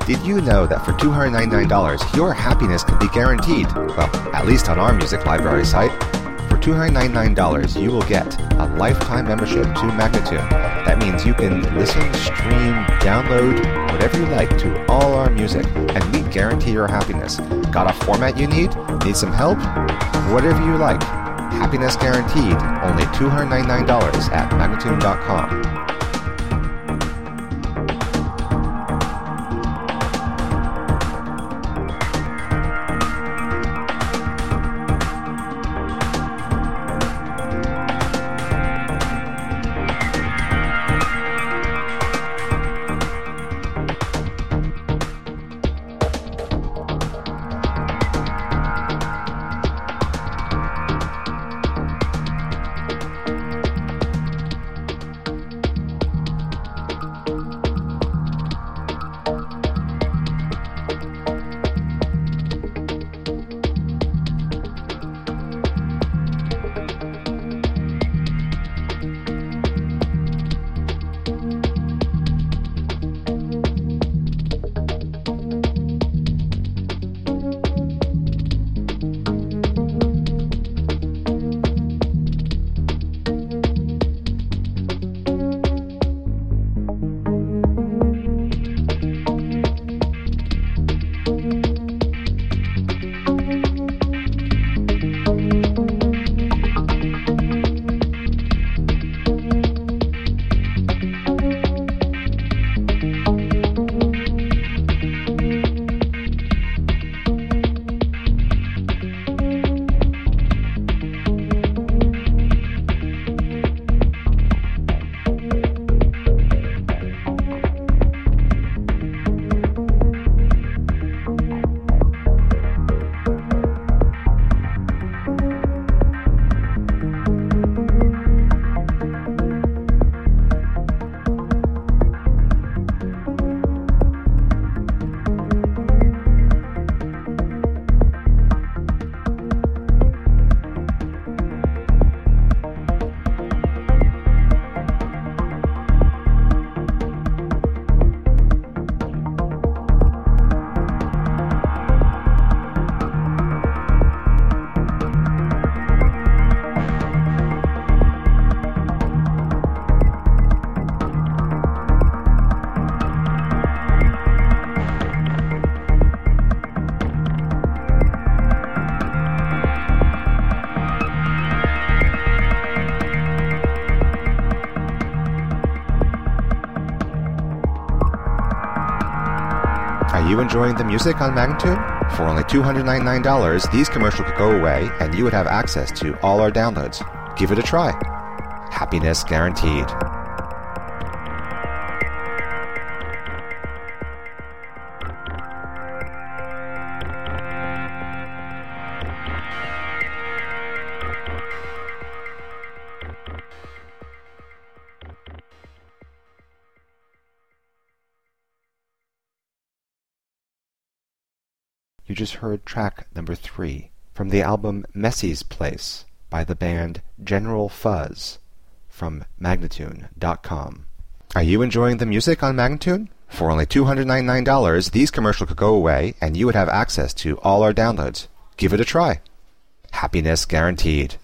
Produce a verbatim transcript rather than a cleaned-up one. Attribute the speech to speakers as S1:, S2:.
S1: Did you know that for two hundred ninety-nine dollars, your happiness can be guaranteed? Well, at least on our music library site. For two hundred ninety-nine dollars, you will get a lifetime membership to Magnatune. That means you can listen, stream, download, whatever you like to all our music, and we guarantee your happiness. Got a format you need? Need some help? Whatever you like. Happiness guaranteed. Only two hundred ninety-nine dollars at Magnatune dot com. Are you enjoying the music on Magnatune? For only two hundred ninety-nine dollars, these commercials could go away and you would have access to all our downloads. Give it a try. Happiness guaranteed. You just heard track number three from the album Messy's Place by the band General Fuzz from Magnatune dot com. Are you enjoying the music on Magnatune? For only two hundred ninety-nine dollars, these commercials could go away and you would have access to all our downloads. Give it a try. Happiness guaranteed.